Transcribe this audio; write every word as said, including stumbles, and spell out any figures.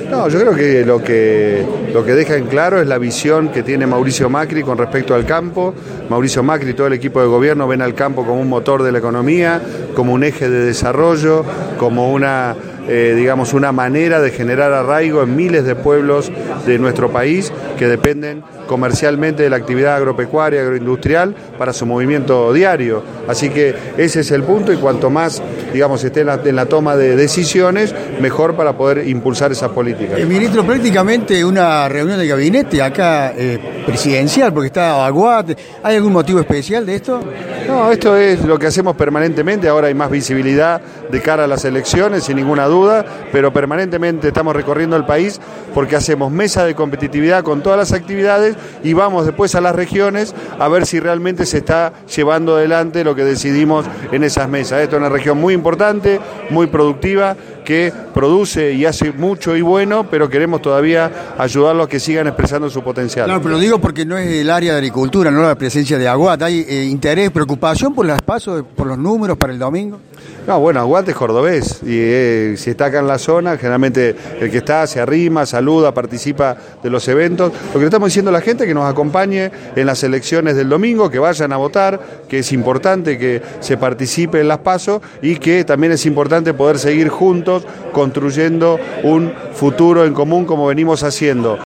No, yo creo que lo que lo que deja en claro es la visión que tiene Mauricio Macri con respecto al campo. Mauricio Macri y todo el equipo de gobierno ven al campo como un motor de la economía, como un eje de desarrollo, como una, eh, digamos, una manera de generar arraigo en miles de pueblos de nuestro país que dependen comercialmente de la actividad agropecuaria, agroindustrial, para su movimiento diario. Así que ese es el punto, y cuanto más, digamos, esté en la, en la toma de decisiones, mejor para poder impulsar esas políticas. Eh, ministro, prácticamente una reunión de gabinete acá eh, presidencial, porque está Aguad. ¿Hay algún motivo especial de esto? No, esto es lo que hacemos permanentemente. Ahora hay más visibilidad de cara a las elecciones, sin ninguna duda, pero permanentemente estamos recorriendo el país porque hacemos mesa de competitividad con todas las actividades y vamos después a las regiones a ver si realmente se está llevando adelante lo que decidimos en esas mesas. Esto es una región muy importante, muy productiva, que produce y hace mucho y bueno, pero queremos todavía ayudarlos a que sigan expresando su potencial. Claro, pero lo digo porque no es el área de agricultura, no la presencia de Aguad. ¿Hay eh, interés, preocupación por las pasos, por los números para el domingo? No, bueno, Aguad es cordobés y eh, si está acá en la zona, generalmente el que está se arrima, saluda, participa de los eventos. Lo que le estamos diciendo a la gente es que nos acompañe en las elecciones del domingo, que vayan a votar, que es importante que se participe en las pasos y que también es importante poder seguir juntos construyendo un futuro en común como venimos haciendo,